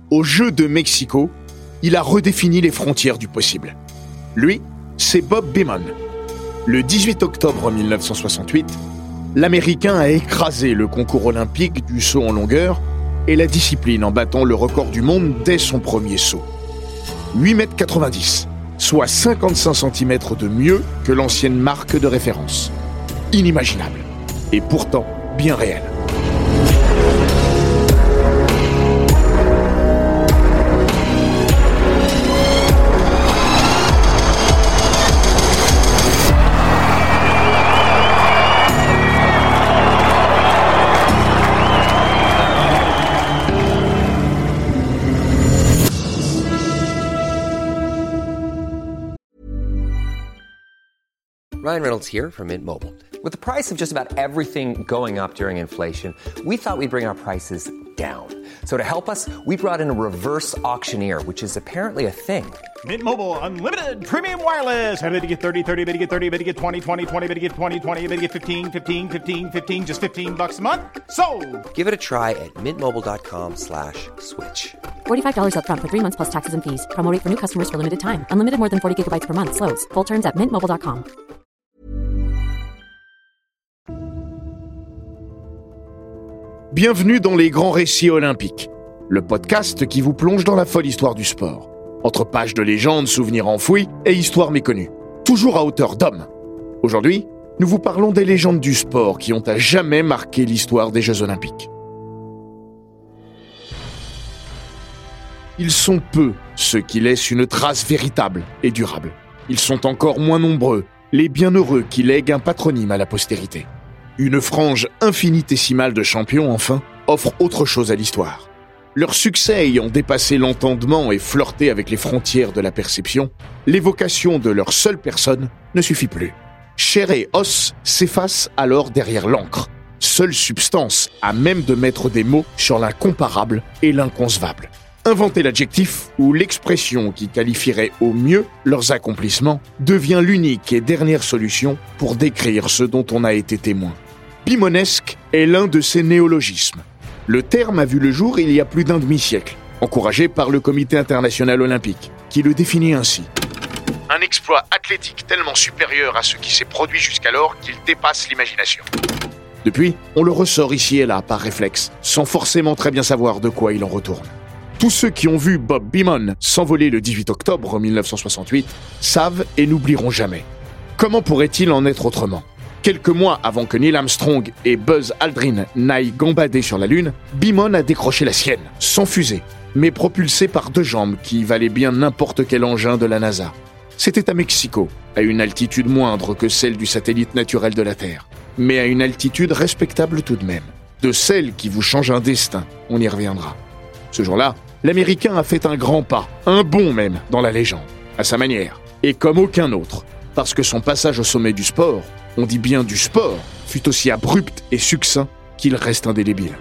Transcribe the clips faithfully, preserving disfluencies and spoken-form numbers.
Aux Jeux de Mexico, il a redéfini les frontières du possible. Lui, c'est Bob Beamon. Le dix-huit octobre mille neuf cent soixante-huit, l'Américain a écrasé le concours olympique du saut en longueur et la discipline en battant le record du monde dès son premier saut. huit mètres quatre-vingt-dix, soit cinquante-cinq centimètres de mieux que l'ancienne marque de référence. Inimaginable, et pourtant bien réel. Ryan Reynolds here from Mint Mobile. With the price of just about everything going up during inflation, we thought we'd bring our prices down. So to help us, we brought in a reverse auctioneer, which is apparently a thing. Mint Mobile Unlimited Premium Wireless. How to get thirty, thirty, how to get thirty, how to get twenty, twenty, twenty, how to get twenty, twenty, how to get fifteen, fifteen, fifteen, fifteen, just fifteen bucks a month? Sold! Give it a try at mintmobile.com slash switch. forty-five dollars up front for three months plus taxes and fees. Promo rate for new customers for limited time. Unlimited more than forty gigabytes per month. Slows full terms at mint mobile dot com. Bienvenue dans les grands récits olympiques, le podcast qui vous plonge dans la folle histoire du sport. Entre pages de légendes, souvenirs enfouis et histoires méconnues, toujours à hauteur d'homme. Aujourd'hui, nous vous parlons des légendes du sport qui ont à jamais marqué l'histoire des Jeux olympiques. Ils sont peu ceux qui laissent une trace véritable et durable. Ils sont encore moins nombreux, les bienheureux qui lèguent un patronyme à la postérité. Une frange infinitésimale de champions, enfin, offre autre chose à l'histoire. Leur succès ayant dépassé l'entendement et flirté avec les frontières de la perception, l'évocation de leur seule personne ne suffit plus. Chair et os s'effacent alors derrière l'encre, seule substance à même de mettre des mots sur l'incomparable et l'inconcevable. Inventer l'adjectif ou l'expression qui qualifierait au mieux leurs accomplissements devient l'unique et dernière solution pour décrire ce dont on a été témoin. Beamonesque est l'un de ces néologismes. Le terme a vu le jour il y a plus d'un demi-siècle, encouragé par le Comité international olympique, qui le définit ainsi. Un exploit athlétique tellement supérieur à ce qui s'est produit jusqu'alors qu'il dépasse l'imagination. Depuis, on le ressort ici et là par réflexe, sans forcément très bien savoir de quoi il en retourne. Tous ceux qui ont vu Bob Beamon s'envoler le dix-huit octobre mille neuf cent soixante-huit savent et n'oublieront jamais. Comment pourrait-il en être autrement ? Quelques mois avant que Neil Armstrong et Buzz Aldrin n'aillent gambader sur la Lune, Beamon a décroché la sienne, sans fusée, mais propulsé par deux jambes qui valaient bien n'importe quel engin de la NASA. C'était à Mexico, à une altitude moindre que celle du satellite naturel de la Terre, mais à une altitude respectable tout de même, de celle qui vous change un destin, on y reviendra. Ce jour-là, l'Américain a fait un grand pas, un bond même, dans la légende, à sa manière, et comme aucun autre, parce que son passage au sommet du sport, on dit bien du sport, fut aussi abrupt et succinct qu'il reste indélébile.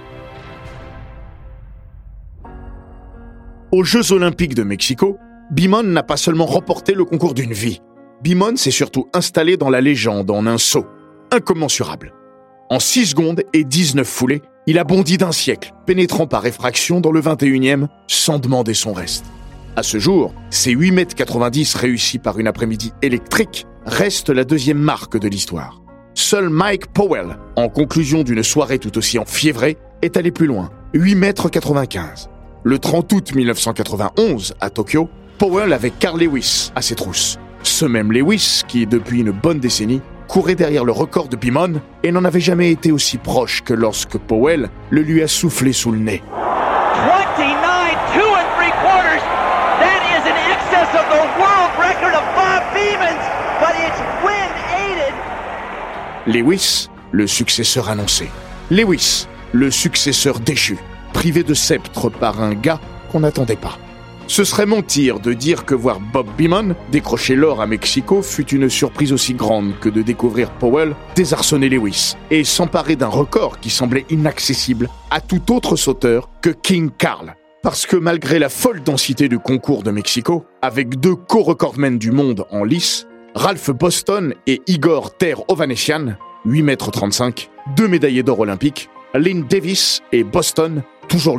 Aux Jeux olympiques de Mexico, Beamon n'a pas seulement remporté le concours d'une vie. Beamon s'est surtout installé dans la légende en un saut, incommensurable. En six secondes et dix-neuf foulées, il a bondi d'un siècle, pénétrant par effraction dans le vingt et unième sans demander son reste. À ce jour, ces huit mètres quatre-vingt-dix réussis par une après-midi électrique restent la deuxième marque de l'histoire. Seul Mike Powell, en conclusion d'une soirée tout aussi enfiévrée, est allé plus loin, huit mètres quatre-vingt-quinze. Le trente août mille neuf cent quatre-vingt-onze, à Tokyo, Powell avait Carl Lewis à ses trousses. Ce même Lewis qui, depuis une bonne décennie, courait derrière le record de Beamon et n'en avait jamais été aussi proche que lorsque Powell le lui a soufflé sous le nez. twenty-nine, two and three quarters. That is in excess of the world record of Bob Beamon's, but it's wind-aided. Lewis, le successeur annoncé. Lewis, le successeur déchu, privé de sceptre par un gars qu'on n'attendait pas. Ce serait mentir de dire que voir Bob Beamon décrocher l'or à Mexico fut une surprise aussi grande que de découvrir Powell désarçonner Lewis et s'emparer d'un record qui semblait inaccessible à tout autre sauteur que King Carl. Parce que malgré la folle densité du concours de Mexico, avec deux co-recordmen du monde en lice, Ralph Boston et Igor Ter Ovanessian, huit mètres trente-cinq, deux médaillés d'or olympiques, Lynn Davis et Boston, toujours lui,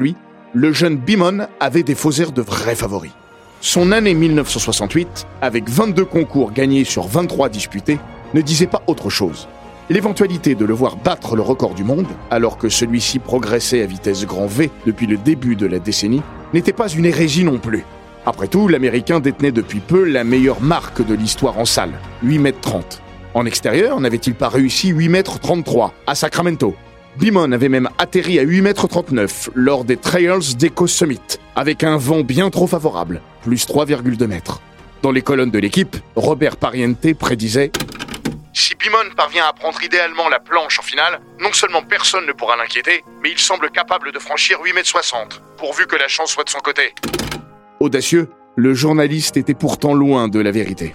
le jeune Beamon avait déposé de vrais favoris. Son année dix-neuf cent soixante-huit, avec vingt-deux concours gagnés sur vingt-trois disputés, ne disait pas autre chose. L'éventualité de le voir battre le record du monde, alors que celui-ci progressait à vitesse grand V depuis le début de la décennie, n'était pas une hérésie non plus. Après tout, l'Américain détenait depuis peu la meilleure marque de l'histoire en salle, huit mètres trente. En extérieur, n'avait-il pas réussi huit mètres trente-trois à Sacramento ? Beamon avait même atterri à huit mètres trente-neuf lors des Trials d'Eco Summit, avec un vent bien trop favorable, plus trois virgule deux mètres. Dans les colonnes de l'équipe, Robert Pariente prédisait « Si Beamon parvient à prendre idéalement la planche en finale, non seulement personne ne pourra l'inquiéter, mais il semble capable de franchir huit mètres soixante, pourvu que la chance soit de son côté. » Audacieux, le journaliste était pourtant loin de la vérité.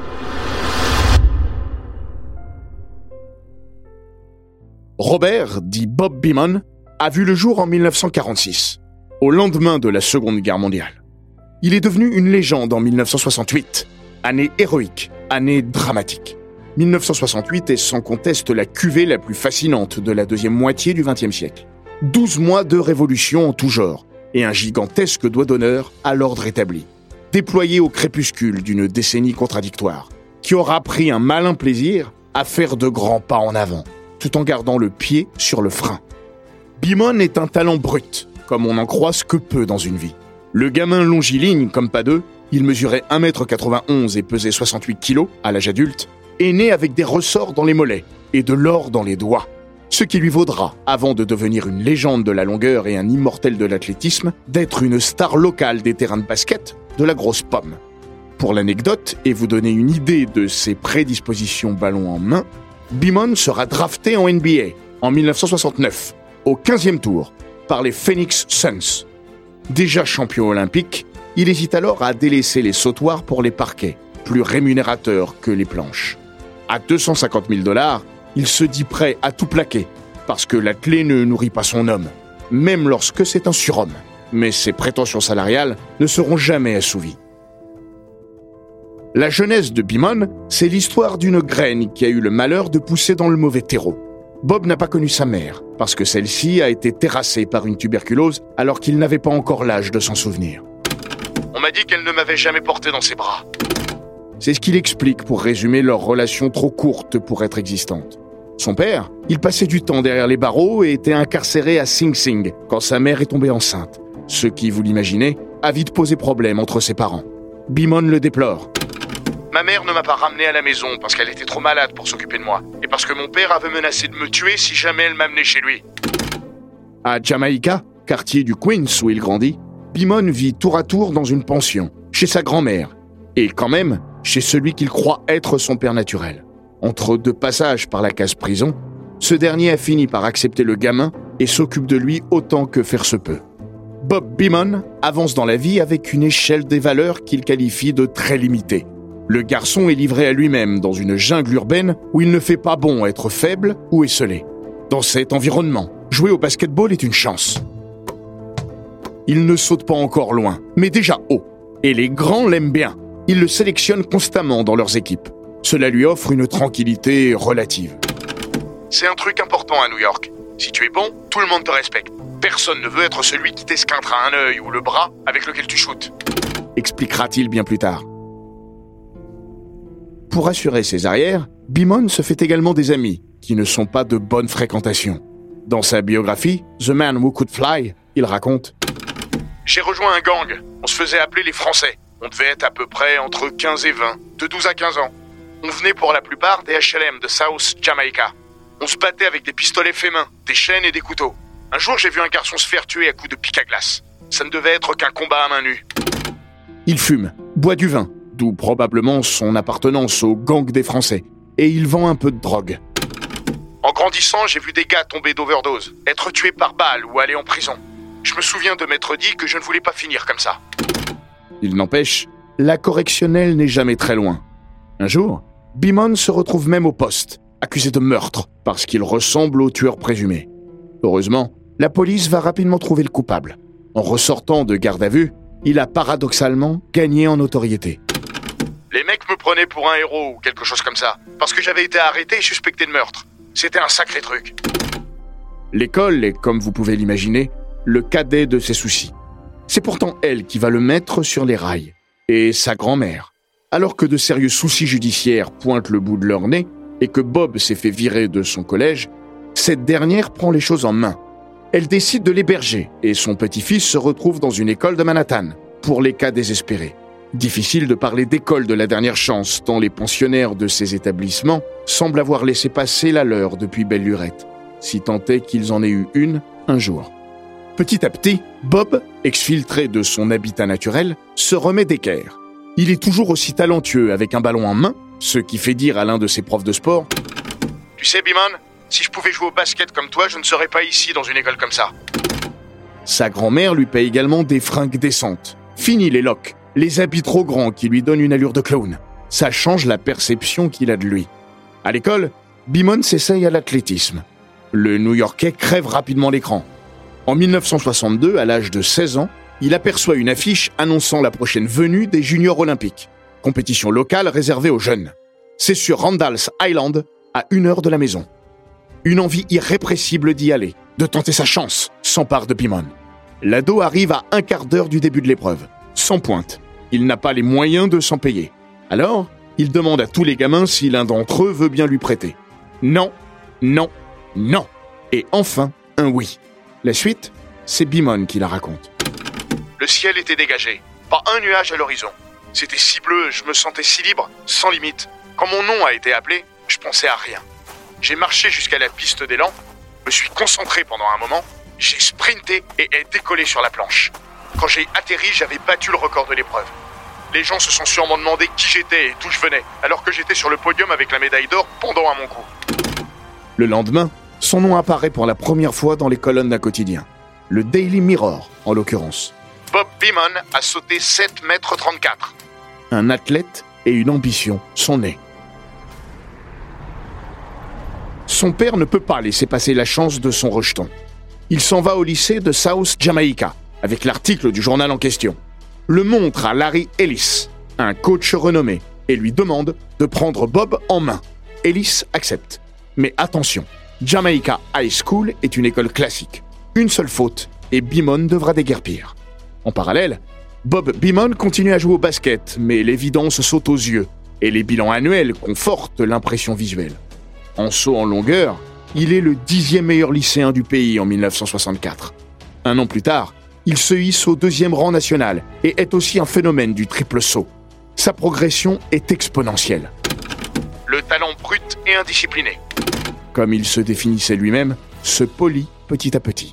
Robert, dit Bob Beamon, a vu le jour en dix-neuf cent quarante-six, au lendemain de la Seconde Guerre mondiale. Il est devenu une légende en dix-neuf cent soixante-huit, année héroïque, année dramatique. dix-neuf cent soixante-huit est sans conteste la cuvée la plus fascinante de la deuxième moitié du vingtième siècle. Douze mois de révolution en tout genre, et un gigantesque doigt d'honneur à l'ordre établi, déployé au crépuscule d'une décennie contradictoire, qui aura pris un malin plaisir à faire de grands pas en avant, tout en gardant le pied sur le frein. Beamon est un talent brut, comme on n'en croise que peu dans une vie. Le gamin longiligne comme pas deux, il mesurait un mètre quatre-vingt-onze et pesait soixante-huit kilos à l'âge adulte, est né avec des ressorts dans les mollets et de l'or dans les doigts, ce qui lui vaudra, avant de devenir une légende de la longueur et un immortel de l'athlétisme, d'être une star locale des terrains de basket de la grosse pomme. Pour l'anecdote, et vous donner une idée de ses prédispositions ballon en main, Beamon sera drafté en N B A en dix-neuf cent soixante-neuf, au quinzième tour, par les Phoenix Suns. Déjà champion olympique, il hésite alors à délaisser les sautoirs pour les parquets, plus rémunérateurs que les planches. À deux cent cinquante mille dollars, il se dit prêt à tout plaquer, parce que l'athlète ne nourrit pas son homme, même lorsque c'est un surhomme. Mais ses prétentions salariales ne seront jamais assouvies. La jeunesse de Beamon, c'est l'histoire d'une graine qui a eu le malheur de pousser dans le mauvais terreau. Bob n'a pas connu sa mère, parce que celle-ci a été terrassée par une tuberculose alors qu'il n'avait pas encore l'âge de s'en souvenir. On m'a dit qu'elle ne m'avait jamais porté dans ses bras. C'est ce qu'il explique pour résumer leur relation trop courte pour être existante. Son père, il passait du temps derrière les barreaux et était incarcéré à Sing Sing quand sa mère est tombée enceinte. Ce qui, vous l'imaginez, a vite posé problème entre ses parents. Beamon le déplore. Ma mère ne m'a pas ramené à la maison parce qu'elle était trop malade pour s'occuper de moi et parce que mon père avait menacé de me tuer si jamais elle m'amenait chez lui. À Jamaïca, quartier du Queens où il grandit, Beamon vit tour à tour dans une pension, chez sa grand-mère, et quand même chez celui qu'il croit être son père naturel. Entre deux passages par la case prison, ce dernier a fini par accepter le gamin et s'occupe de lui autant que faire se peut. Bob Beamon avance dans la vie avec une échelle des valeurs qu'il qualifie de très limitée. Le garçon est livré à lui-même dans une jungle urbaine où il ne fait pas bon être faible ou esseulé. Dans cet environnement, jouer au basketball est une chance. Il ne saute pas encore loin, mais déjà haut. Et les grands l'aiment bien. Ils le sélectionnent constamment dans leurs équipes. Cela lui offre une tranquillité relative. C'est un truc important à New York. Si tu es bon, tout le monde te respecte. Personne ne veut être celui qui t'esquintera un œil ou le bras avec lequel tu shootes, expliquera-t-il bien plus tard. Pour assurer ses arrières, Beamon se fait également des amis, qui ne sont pas de bonne fréquentation. Dans sa biographie, The Man Who Could Fly, il raconte « J'ai rejoint un gang, on se faisait appeler les Français. On devait être à peu près entre quinze et vingt, de douze à quinze ans. On venait pour la plupart des H L M de South Jamaica. On se battait avec des pistolets faits main, des chaînes et des couteaux. Un jour, j'ai vu un garçon se faire tuer à coups de pic à glace. Ça ne devait être qu'un combat à main nue. » Il fume, boit du vin, d'où probablement son appartenance au gang des Français, et il vend un peu de drogue. En grandissant, j'ai vu des gars tomber d'overdose, être tués par balle ou aller en prison. Je me souviens de m'être dit que je ne voulais pas finir comme ça. Il n'empêche, la correctionnelle n'est jamais très loin. Un jour, Beamon se retrouve même au poste, accusé de meurtre, parce qu'il ressemble au tueur présumé. Heureusement, la police va rapidement trouver le coupable. En ressortant de garde à vue, il a paradoxalement gagné en notoriété. Les mecs me prenaient pour un héros ou quelque chose comme ça, parce que j'avais été arrêté et suspecté de meurtre. C'était un sacré truc. L'école est, comme vous pouvez l'imaginer, le cadet de ses soucis. C'est pourtant elle qui va le mettre sur les rails. Et sa grand-mère. Alors que de sérieux soucis judiciaires pointent le bout de leur nez et que Bob s'est fait virer de son collège, cette dernière prend les choses en main. Elle décide de l'héberger et son petit-fils se retrouve dans une école de Manhattan pour les cas désespérés. Difficile de parler d'école de la dernière chance tant les pensionnaires de ces établissements semblent avoir laissé passer la leur depuis belle lurette, si tant est qu'ils en aient eu une un jour. Petit à petit, Bob, exfiltré de son habitat naturel, se remet d'équerre. Il est toujours aussi talentueux avec un ballon en main, ce qui fait dire à l'un de ses profs de sport « Tu sais, Beamon, si je pouvais jouer au basket comme toi, je ne serais pas ici dans une école comme ça. » Sa grand-mère lui paye également des fringues décentes. Fini les locks, les habits trop grands qui lui donnent une allure de clown. Ça change la perception qu'il a de lui. À l'école, Beamon s'essaye à l'athlétisme. Le New-Yorkais crève rapidement l'écran. En dix-neuf cent soixante-deux, à l'âge de seize ans, il aperçoit une affiche annonçant la prochaine venue des juniors olympiques, compétition locale réservée aux jeunes. C'est sur Randall's Island, à une heure de la maison. Une envie irrépressible d'y aller, de tenter sa chance, s'empare de Beamon. L'ado arrive à un quart d'heure du début de l'épreuve, sans pointe. Il n'a pas les moyens de s'en payer. Alors, il demande à tous les gamins si l'un d'entre eux veut bien lui prêter. Non, non, non. Et enfin, un oui. La suite, c'est Beamon qui la raconte. Le ciel était dégagé, pas un nuage à l'horizon. C'était si bleu, je me sentais si libre, sans limite. Quand mon nom a été appelé, je pensais à rien. J'ai marché jusqu'à la piste d'élan, me suis concentré pendant un moment, j'ai sprinté et ai décollé sur la planche. Quand j'ai atterri, j'avais battu le record de l'épreuve. Les gens se sont sûrement demandé qui j'étais et d'où je venais, alors que j'étais sur le podium avec la médaille d'or pendant à mon cou. Le lendemain, son nom apparaît pour la première fois dans les colonnes d'un quotidien. Le Daily Mirror, en l'occurrence. Bob Beamon a sauté sept mètres trente-quatre. Un athlète et une ambition sont nés. Son père ne peut pas laisser passer la chance de son rejeton. Il s'en va au lycée de South Jamaica, avec l'article du journal en question. Le montre à Larry Ellis, un coach renommé, et lui demande de prendre Bob en main. Ellis accepte. Mais attention, Jamaica High School est une école classique. Une seule faute, et Beamon devra déguerpir. En parallèle, Bob Beamon continue à jouer au basket, mais l'évidence saute aux yeux, et les bilans annuels confortent l'impression visuelle. En saut en longueur, il est le dixième meilleur lycéen du pays en dix-neuf cent soixante-quatre. Un an plus tard, il se hisse au deuxième rang national et est aussi un phénomène du triple saut. Sa progression est exponentielle. Le talent brut et indiscipliné. Comme il se définissait lui-même, se polit petit à petit.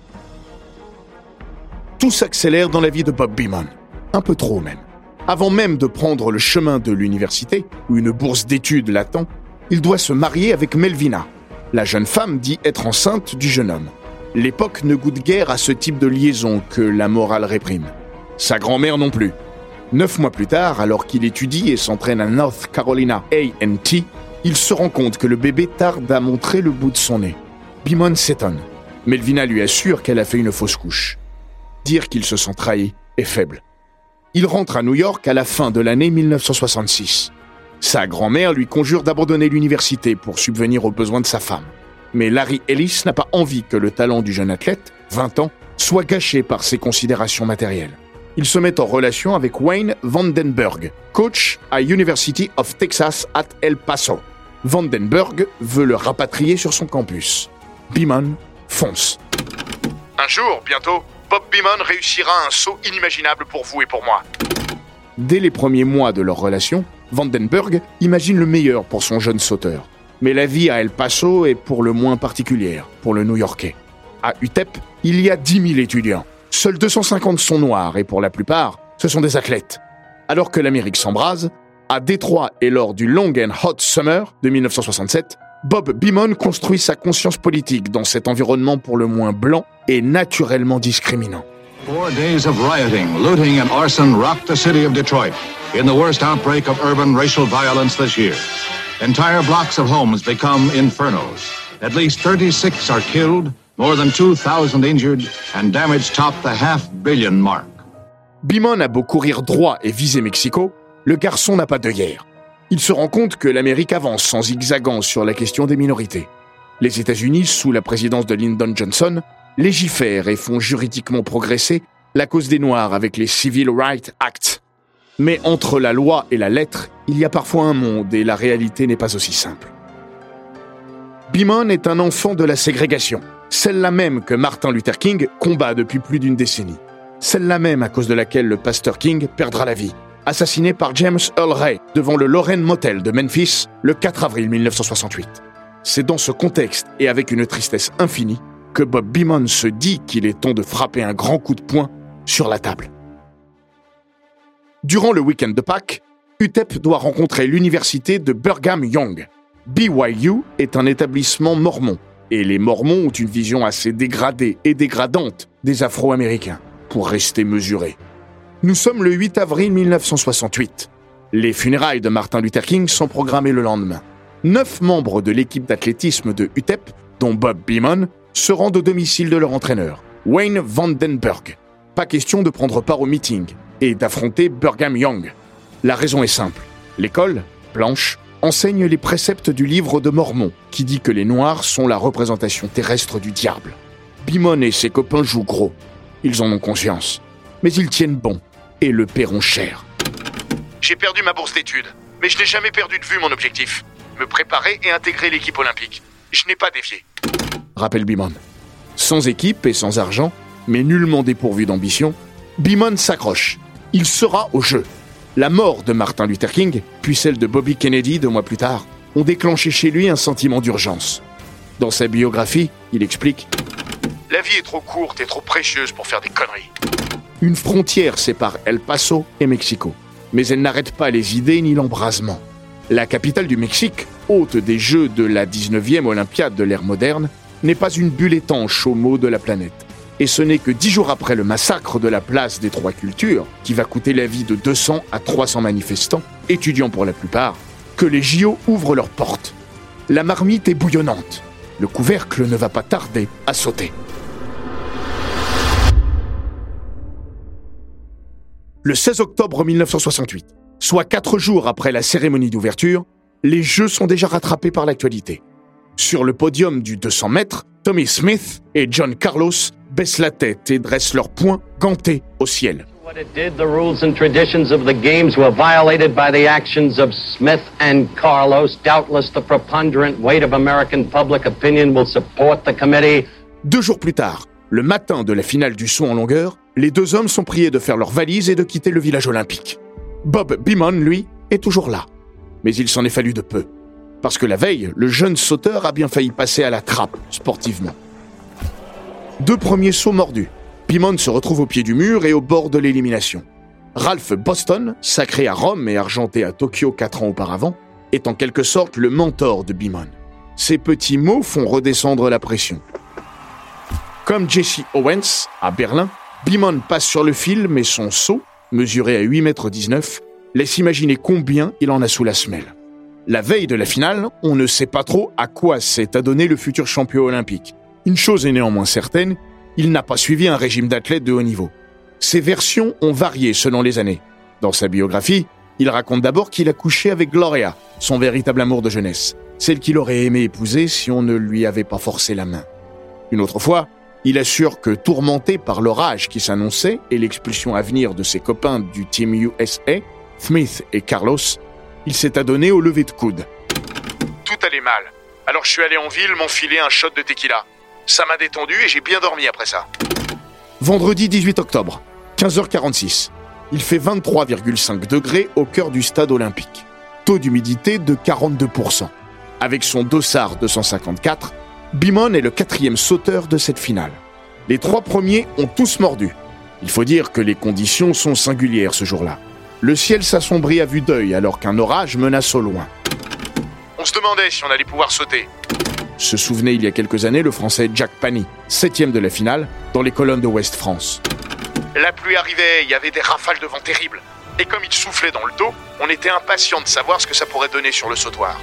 Tout s'accélère dans la vie de Bob Beamon. Un peu trop même. Avant même de prendre le chemin de l'université, où une bourse d'études l'attend, il doit se marier avec Melvina. La jeune femme dit être enceinte du jeune homme. L'époque ne goûte guère à ce type de liaison que la morale réprime. Sa grand-mère non plus. Neuf mois plus tard, alors qu'il étudie et s'entraîne à North Carolina A and T, il se rend compte que le bébé tarde à montrer le bout de son nez. Beamon s'étonne. Melvina lui assure qu'elle a fait une fausse couche. Dire qu'il se sent trahi est faible. Il rentre à New York à la fin de l'année dix-neuf cent soixante-six. Sa grand-mère lui conjure d'abandonner l'université pour subvenir aux besoins de sa femme. Mais Larry Ellis n'a pas envie que le talent du jeune athlète, vingt ans, soit gâché par ses considérations matérielles. Il se met en relation avec Wayne Vandenberg, coach à University of Texas at El Paso. Vandenberg veut le rapatrier sur son campus. Beamon fonce. Un jour, bientôt, Bob Beamon réussira un saut inimaginable pour vous et pour moi. Dès les premiers mois de leur relation, Vandenberg imagine le meilleur pour son jeune sauteur. Mais la vie à El Paso est pour le moins particulière pour le New-Yorkais. À U T E P, il y a dix mille étudiants. Seuls deux cent cinquante sont noirs et pour la plupart, ce sont des athlètes. Alors que l'Amérique s'embrase, à Détroit et lors du Long and Hot Summer de dix-neuf cent soixante-sept, Bob Beamon construit sa conscience politique dans cet environnement pour le moins blanc et naturellement discriminant. Four days of rioting, looting and arson rocked the city of Detroit in the worst outbreak of urban racial violence this year. Entire blocks of homes become infernos. At least thirty-six are killed, more than two thousand injured, and damage topped the half-billion mark. Beamon a beau courir droit et viser Mexico, le garçon n'a pas d'œillère. Il se rend compte que l'Amérique avance en zigzagant sur la question des minorités. Les États-Unis, sous la présidence de Lyndon Johnson, légifèrent et font juridiquement progresser la cause des Noirs avec les Civil Rights Act. Mais entre la loi et la lettre, il y a parfois un monde et la réalité n'est pas aussi simple. Beamon est un enfant de la ségrégation, celle-là même que Martin Luther King combat depuis plus d'une décennie. Celle-là même à cause de laquelle le pasteur King perdra la vie, assassiné par James Earl Ray devant le Lorraine Motel de Memphis le quatre avril mille neuf cent soixante-huit. C'est dans ce contexte et avec une tristesse infinie que Bob Beamon se dit qu'il est temps de frapper un grand coup de poing sur la table. Durant le week-end de Pâques, U T E P doit rencontrer l'université de Brigham Young. B Y U est un établissement mormon, et les Mormons ont une vision assez dégradée et dégradante des Afro-Américains, pour rester mesurés. Nous sommes le huit avril mille neuf cent soixante-huit. Les funérailles de Martin Luther King sont programmées le lendemain. Neuf membres de l'équipe d'athlétisme de U T E P, dont Bob Beamon, se rendent au domicile de leur entraîneur, Wayne Vandenberg. Pas question de prendre part au meeting et d'affronter Brigham Young. La raison est simple. L'école, blanche, enseigne les préceptes du livre de Mormon, qui dit que les Noirs sont la représentation terrestre du diable. Beamon et ses copains jouent gros. Ils en ont conscience. Mais ils tiennent bon et le paieront cher. J'ai perdu ma bourse d'études, mais je n'ai jamais perdu de vue mon objectif. Me préparer et intégrer l'équipe olympique. Je n'ai pas dévié. Rappelle Beamon. Sans équipe et sans argent, mais nullement dépourvu d'ambition, Beamon s'accroche. Il sera au jeu. La mort de Martin Luther King, puis celle de Bobby Kennedy deux mois plus tard, ont déclenché chez lui un sentiment d'urgence. Dans sa biographie, il explique « La vie est trop courte et trop précieuse pour faire des conneries. » Une frontière sépare El Paso et Mexico, mais elle n'arrête pas les idées ni l'embrasement. La capitale du Mexique, hôte des Jeux de la dix-neuvième Olympiade de l'ère moderne, n'est pas une bulle étanche aux maux de la planète. Et ce n'est que dix jours après le massacre de la place des Trois Cultures, qui va coûter la vie de deux cents à trois cents manifestants, étudiants pour la plupart, que les J O ouvrent leurs portes. La marmite est bouillonnante. Le couvercle ne va pas tarder à sauter. Le seize octobre mille neuf cent soixante-huit, soit quatre jours après la cérémonie d'ouverture, les Jeux sont déjà rattrapés par l'actualité. Sur le podium du deux cents mètres, Tommy Smith et John Carlos baissent la tête et dressent leurs poings gantés au ciel. What it did, the rules and traditions of the games were violated by the actions of Smith and Carlos. Doubtless the preponderant weight of American public opinion will support the committee. Deux jours plus tard, le matin de la finale du saut en longueur, les deux hommes sont priés de faire leurs valises et de quitter le village olympique. Bob Beamon, lui, est toujours là. Mais il s'en est fallu de peu. Parce que la veille, le jeune sauteur a bien failli passer à la trappe, sportivement. Deux premiers sauts mordus. Beamon se retrouve au pied du mur et au bord de l'élimination. Ralph Boston, sacré à Rome et argenté à Tokyo quatre ans auparavant, est en quelque sorte le mentor de Beamon. Ces petits mots font redescendre la pression. Comme Jesse Owens, à Berlin, Beamon passe sur le fil, mais son saut, mesuré à huit mètres dix-neuf, laisse imaginer combien il en a sous la semelle. La veille de la finale, on ne sait pas trop à quoi s'est adonné le futur champion olympique. Une chose est néanmoins certaine, il n'a pas suivi un régime d'athlète de haut niveau. Ses versions ont varié selon les années. Dans sa biographie, il raconte d'abord qu'il a couché avec Gloria, son véritable amour de jeunesse, celle qu'il aurait aimé épouser si on ne lui avait pas forcé la main. Une autre fois, il assure que, tourmenté par l'orage qui s'annonçait et l'expulsion à venir de ses copains du Team U S A, Smith et Carlos, il s'est adonné au lever de coude. Tout allait mal. Alors je suis allé en ville m'enfiler un shot de tequila. Ça m'a détendu et j'ai bien dormi après ça. Vendredi dix-huit octobre, quinze heures quarante-six. Il fait vingt-trois virgule cinq degrés au cœur du stade olympique. Taux d'humidité de quarante-deux pour cent. Avec son dossard deux cent cinquante-quatre, Beamon est le quatrième sauteur de cette finale. Les trois premiers ont tous mordu. Il faut dire que les conditions sont singulières ce jour-là. Le ciel s'assombrit à vue d'œil alors qu'un orage menace au loin. On se demandait si on allait pouvoir sauter. Se souvenait il y a quelques années le Français Jack Pani, septième de la finale, dans les colonnes de Ouest France. La pluie arrivait, il y avait des rafales de vent terribles. Et comme il soufflait dans le dos, on était impatient de savoir ce que ça pourrait donner sur le sautoir.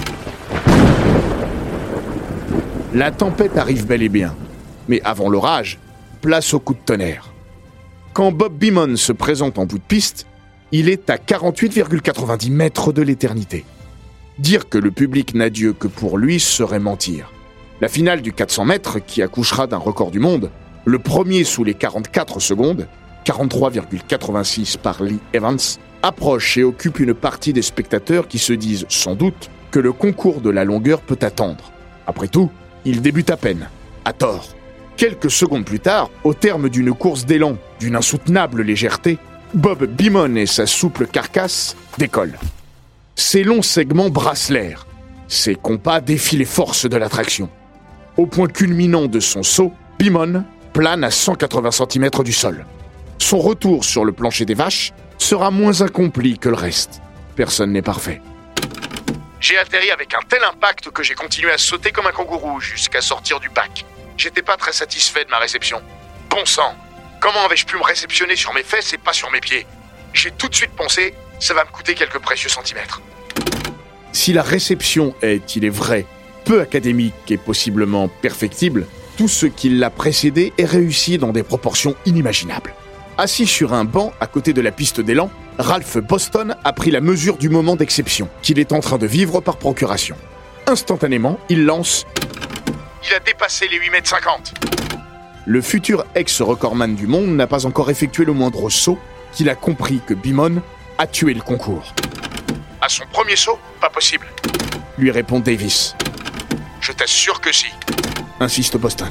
La tempête arrive bel et bien. Mais avant l'orage, place au coup de tonnerre. Quand Bob Beamon se présente en bout de piste, il est à quarante-huit virgule quatre-vingt-dix mètres de l'éternité. Dire que le public n'a Dieu que pour lui serait mentir. La finale du quatre cents mètres, qui accouchera d'un record du monde, le premier sous les quarante-quatre secondes, quarante-trois virgule quatre-vingt-six par Lee Evans, approche et occupe une partie des spectateurs qui se disent sans doute que le concours de la longueur peut attendre. Après tout, il débute à peine, à tort. Quelques secondes plus tard, au terme d'une course d'élan d'une insoutenable légèreté, Bob Beamon et sa souple carcasse décollent. Ses longs segments brassent l'air. Ses compas défient les forces de l'attraction. Au point culminant de son saut, Beamon plane à cent quatre-vingts centimètres du sol. Son retour sur le plancher des vaches sera moins accompli que le reste. Personne n'est parfait. J'ai atterri avec un tel impact que j'ai continué à sauter comme un kangourou jusqu'à sortir du bac. J'étais pas très satisfait de ma réception. Bon sang, comment avais-je pu me réceptionner sur mes fesses et pas sur mes pieds? J'ai tout de suite pensé, ça va me coûter quelques précieux centimètres. Si la réception est, il est vrai, peu académique et possiblement perfectible, tout ce qui l'a précédé est réussi dans des proportions inimaginables. Assis sur un banc à côté de la piste d'élan, Ralph Boston a pris la mesure du moment d'exception qu'il est en train de vivre par procuration. Instantanément, il lance... Il a dépassé les huit mètres cinquante. Le futur ex-recordman du monde n'a pas encore effectué le moindre saut qu'il a compris que Beamon a tué le concours. À son premier saut, pas possible. Lui répond Davis. Je t'assure que si. Insiste Boston.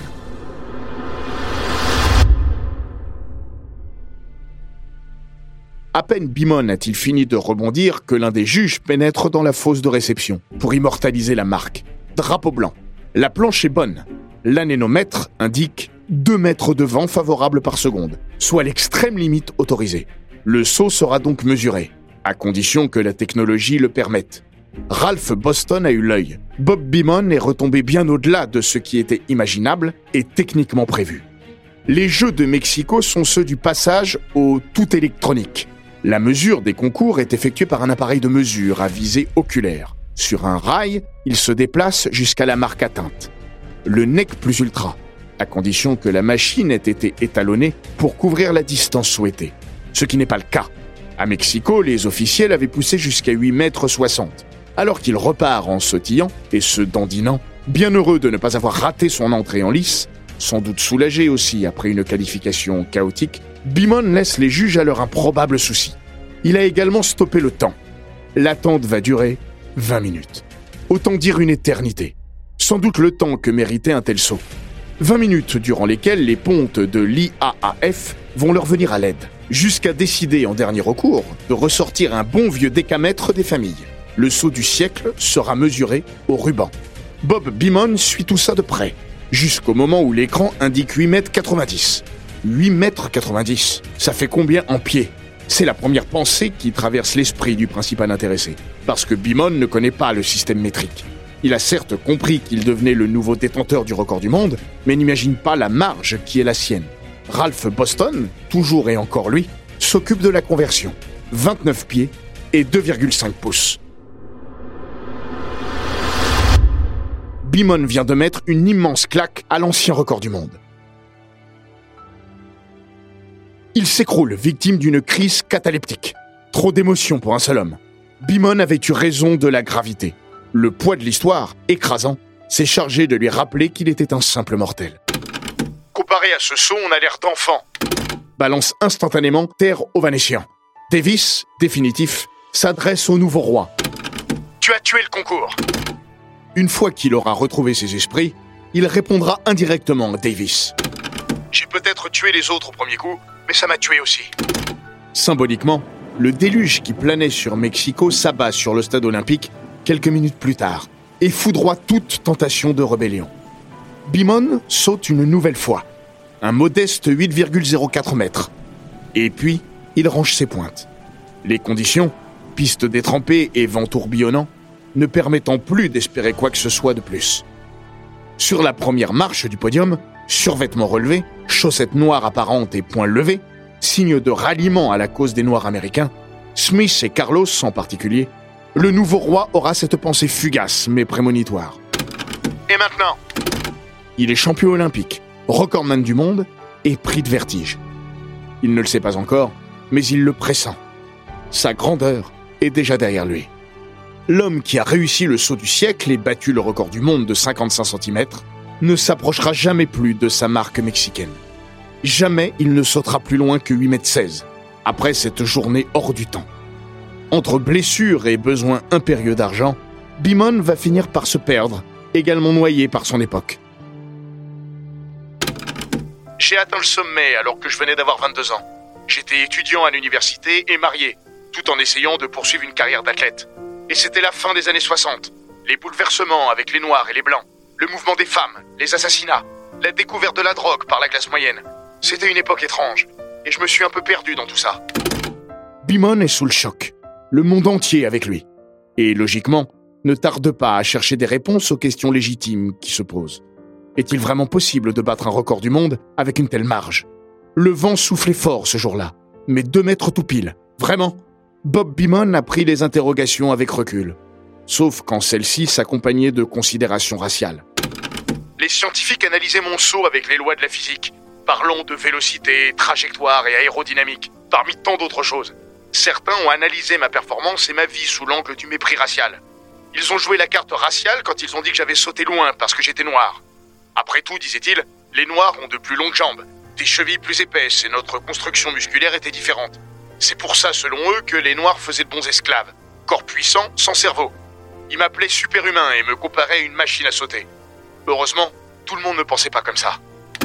À peine Beamon a-t-il fini de rebondir que l'un des juges pénètre dans la fosse de réception pour immortaliser la marque. Drapeau blanc. La planche est bonne. L'anémomètre indique deux mètres de vent favorable par seconde, soit l'extrême limite autorisée. Le saut sera donc mesuré, à condition que la technologie le permette. Ralph Boston a eu l'œil. Bob Beamon est retombé bien au-delà de ce qui était imaginable et techniquement prévu. Les Jeux de Mexico sont ceux du passage au tout électronique. La mesure des concours est effectuée par un appareil de mesure à visée oculaire. Sur un rail, il se déplace jusqu'à la marque atteinte, le nec plus ultra, à condition que la machine ait été étalonnée pour couvrir la distance souhaitée, ce qui n'est pas le cas. À Mexico, les officiels avaient poussé jusqu'à huit mètres soixante, alors qu'il repart en sautillant et se dandinant, bien heureux de ne pas avoir raté son entrée en lice, sans doute soulagé aussi après une qualification chaotique, Beamon laisse les juges à leur improbable souci. Il a également stoppé le temps. L'attente va durer vingt minutes. Autant dire une éternité. Sans doute le temps que méritait un tel saut. vingt minutes durant lesquelles les pontes de l'I A A F vont leur venir à l'aide, jusqu'à décider en dernier recours de ressortir un bon vieux décamètre des familles. Le saut du siècle sera mesuré au ruban. Bob Beamon suit tout ça de près, jusqu'au moment où l'écran indique huit mètres quatre-vingt-dix. huit mètres quatre-vingt-dix, ça fait combien en pieds? C'est la première pensée qui traverse l'esprit du principal intéressé, parce que Beamon ne connaît pas le système métrique. Il a certes compris qu'il devenait le nouveau détenteur du record du monde, mais n'imagine pas la marge qui est la sienne. Ralph Boston, toujours et encore lui, s'occupe de la conversion. vingt-neuf pieds et deux virgule cinq pouces. Beamon vient de mettre une immense claque à l'ancien record du monde. Il s'écroule, victime d'une crise cataleptique. Trop d'émotions pour un seul homme. Beamon avait eu raison de la gravité. Le poids de l'histoire, écrasant, s'est chargé de lui rappeler qu'il était un simple mortel. Comparé à ce saut, on a l'air d'enfant. Balance instantanément terre aux Vanétiens. Davis, définitif, s'adresse au nouveau roi. Tu as tué le concours. Une fois qu'il aura retrouvé ses esprits, il répondra indirectement à Davis. J'ai peut-être tué les autres au premier coup, mais ça m'a tué aussi. Symboliquement, le déluge qui planait sur Mexico s'abat sur le stade olympique quelques minutes plus tard et foudroie toute tentation de rébellion. Beamon saute une nouvelle fois, un modeste huit virgule zéro quatre mètres. Et puis, il range ses pointes. Les conditions, piste détrempée et vent tourbillonnant, ne permettant plus d'espérer quoi que ce soit de plus. Sur la première marche du podium, survêtement relevé, chaussettes noires apparentes et poings levés, signe de ralliement à la cause des Noirs américains, Smith et Carlos en particulier, le nouveau roi aura cette pensée fugace mais prémonitoire. Et maintenant ? Il est champion olympique, recordman du monde et pris de vertige. Il ne le sait pas encore, mais il le pressent. Sa grandeur est déjà derrière lui. L'homme qui a réussi le saut du siècle et battu le record du monde de cinquante-cinq centimètres ne s'approchera jamais plus de sa marque mexicaine. Jamais il ne sautera plus loin que huit mètres seize, après cette journée hors du temps. Entre blessures et besoins impérieux d'argent, Beamon va finir par se perdre, également noyé par son époque. J'ai atteint le sommet alors que je venais d'avoir vingt-deux ans. J'étais étudiant à l'université et marié, tout en essayant de poursuivre une carrière d'athlète. Et c'était la fin des années soixante. Les bouleversements avec les Noirs et les Blancs, le mouvement des femmes, les assassinats, la découverte de la drogue par la classe moyenne. C'était une époque étrange, et je me suis un peu perdu dans tout ça. Beamon est sous le choc, le monde entier avec lui. Et logiquement, ne tarde pas à chercher des réponses aux questions légitimes qui se posent. Est-il vraiment possible de battre un record du monde avec une telle marge ? Le vent soufflait fort ce jour-là, mais deux mètres tout pile. Vraiment ? Bob Beamon a pris les interrogations avec recul. Sauf quand celles-ci s'accompagnaient de considérations raciales. Les scientifiques analysaient mon saut avec les lois de la physique, parlant de vélocité, trajectoire et aérodynamique, parmi tant d'autres choses. Certains ont analysé ma performance et ma vie sous l'angle du mépris racial. Ils ont joué la carte raciale quand ils ont dit que j'avais sauté loin parce que j'étais noir. Après tout, disaient-ils, les Noirs ont de plus longues jambes, des chevilles plus épaisses et notre construction musculaire était différente. C'est pour ça, selon eux, que les Noirs faisaient de bons esclaves. Corps puissant, sans cerveau. Ils m'appelaient superhumain et me comparaient à une machine à sauter. Heureusement, tout le monde ne pensait pas comme ça.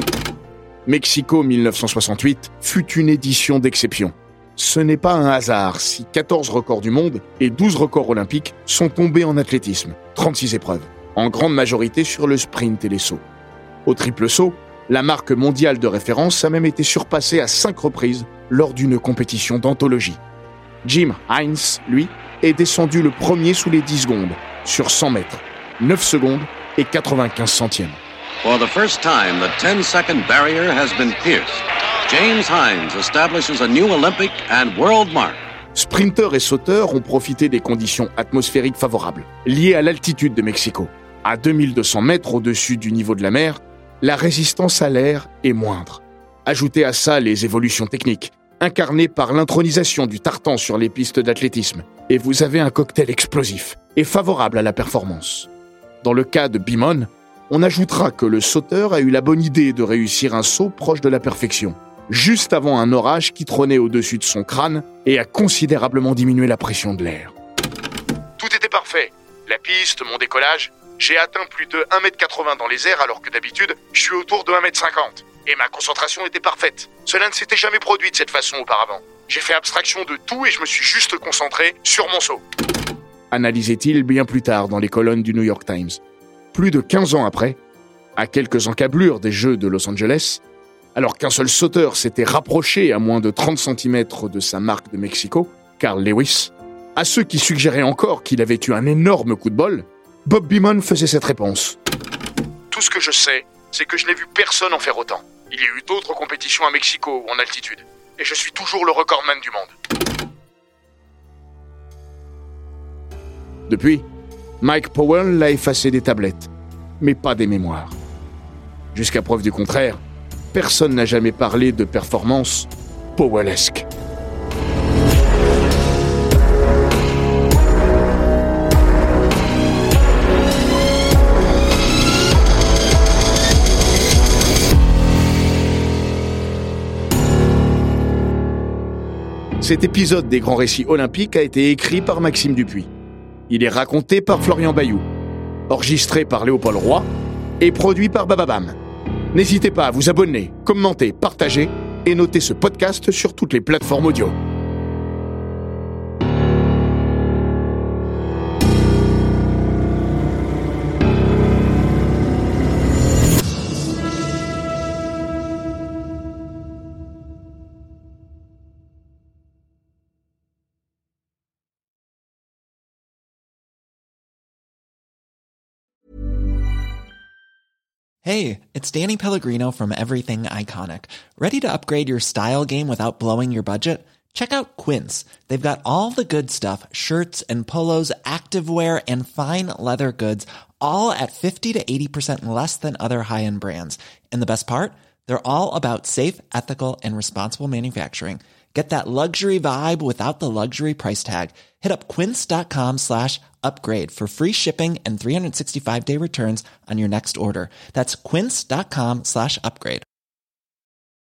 Mexico mille neuf cent soixante-huit fut une édition d'exception. Ce n'est pas un hasard si quatorze records du monde et douze records olympiques sont tombés en athlétisme, trente-six épreuves, en grande majorité sur le sprint et les sauts. Au triple saut, la marque mondiale de référence a même été surpassée à cinq reprises lors d'une compétition d'anthologie. Jim Hines, lui, est descendu le premier sous les dix secondes, sur cent mètres, neuf secondes et quatre-vingt-quinze centièmes. For the first time, the ten-second barrier has been pierced. James Hines establishes a new Olympic and world mark. Sprinteurs et sauteurs ont profité des conditions atmosphériques favorables, liées à l'altitude de Mexico. À deux mille deux cents mètres au-dessus du niveau de la mer, la résistance à l'air est moindre. Ajoutez à ça les évolutions techniques, incarnées par l'intronisation du tartan sur les pistes d'athlétisme, et vous avez un cocktail explosif et favorable à la performance. Dans le cas de Beamon, on ajoutera que le sauteur a eu la bonne idée de réussir un saut proche de la perfection, juste avant un orage qui trônait au-dessus de son crâne et a considérablement diminué la pression de l'air. Tout était parfait. La piste, mon décollage. J'ai atteint plus de un mètre quatre-vingts dans les airs alors que d'habitude, je suis autour de un mètre cinquante. Et ma concentration était parfaite. Cela ne s'était jamais produit de cette façon auparavant. J'ai fait abstraction de tout et je me suis juste concentré sur mon saut. Analysait-il bien plus tard dans les colonnes du New York Times. Plus de quinze ans après, à quelques encablures des Jeux de Los Angeles, alors qu'un seul sauteur s'était rapproché à moins de trente centimètres de sa marque de Mexico, Carl Lewis, à ceux qui suggéraient encore qu'il avait eu un énorme coup de bol, Bob Beamon faisait cette réponse. Tout ce que je sais, c'est que je n'ai vu personne en faire autant. Il y a eu d'autres compétitions à Mexico ou en altitude, et je suis toujours le recordman du monde. Depuis, Mike Powell l'a effacé des tablettes, mais pas des mémoires. Jusqu'à preuve du contraire, personne n'a jamais parlé de performance Powellesque. Cet épisode des Grands Récits Olympiques a été écrit par Maxime Dupuis. Il est raconté par Florian Bayou, enregistré par Léopold Roy et produit par Bababam. N'hésitez pas à vous abonner, commenter, partager et noter ce podcast sur toutes les plateformes audio. Hey, it's Danny Pellegrino from Everything Iconic. Ready to upgrade your style game without blowing your budget? Check out Quince. They've got all the good stuff, shirts and polos, activewear, and fine leather goods, all at fifty to eighty percent less than other high-end brands. And the best part? They're all about safe, ethical, and responsible manufacturing. Get that luxury vibe without the luxury price tag. Hit up quince.com slash upgrade for free shipping and three sixty-five day returns on your next order. That's quince.com slash upgrade.